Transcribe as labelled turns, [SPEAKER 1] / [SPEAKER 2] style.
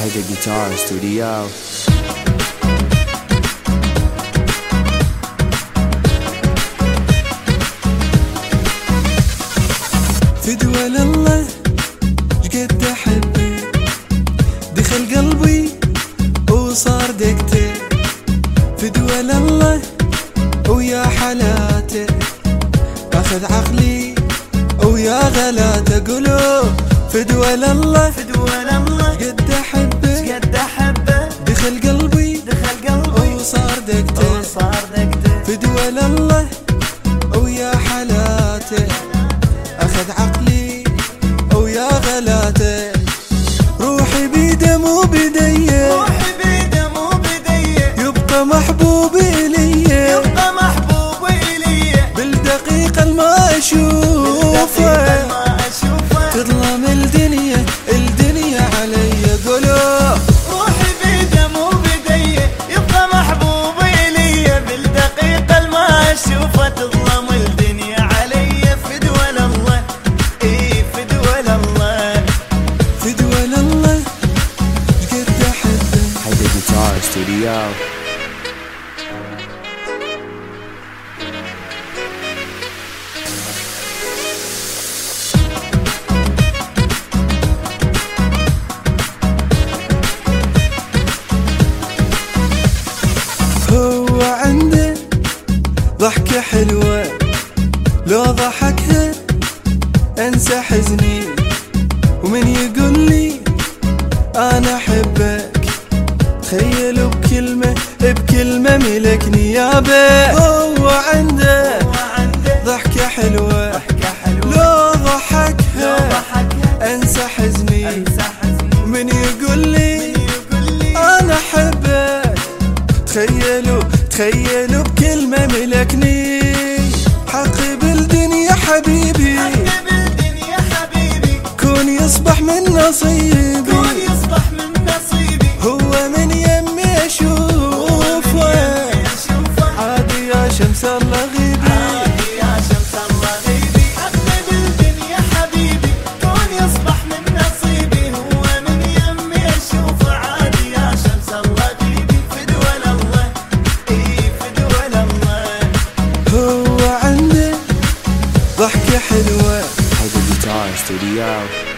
[SPEAKER 1] Hyder Guitar Studio.
[SPEAKER 2] فدوى لله شقد احبك، دخل قلبي وصار دقته. فدوى لله ويا حلاته، اخذ عقلي ويا غلاته. قولوا فدوى لله شقد احبك، دخل قلبي وصار دقته. فدوى لله ويا حلاته، اخذ عقلي ويا غلاته. روحي بيده مو بديه، يبقى محبوب إلي، بالدقيقة ما أشوفه تظلم الدنيا علي. قولوا
[SPEAKER 3] روحي بيده مو بديه، يبقى محبوب إلي، بالدقيقة ما أشوفه تظلم الدنيا علي. فدوى لله فدوى لله
[SPEAKER 2] فدوى لله قد أحبه.
[SPEAKER 1] Hyder Guitar Studio.
[SPEAKER 2] هو عنده ضحكة حلوة، لو ضحكها انسى حزني. ومن يقول لي انا احبك، تخيلوا بكلمة ملكني يابا. هو عنده ضحكة حلوة، لو ضحكها انسى حزني. ومن يقول لي انا احبك، تخيلوا بكلمة ملكني. حقي بالدنيا حبيبي، كون يصبح من نصيبي. هو من يمي اشوفه، عادي يا شمس الله غيبي. هو عنده ضحكة حلوة.
[SPEAKER 1] Hyder Guitar Studio.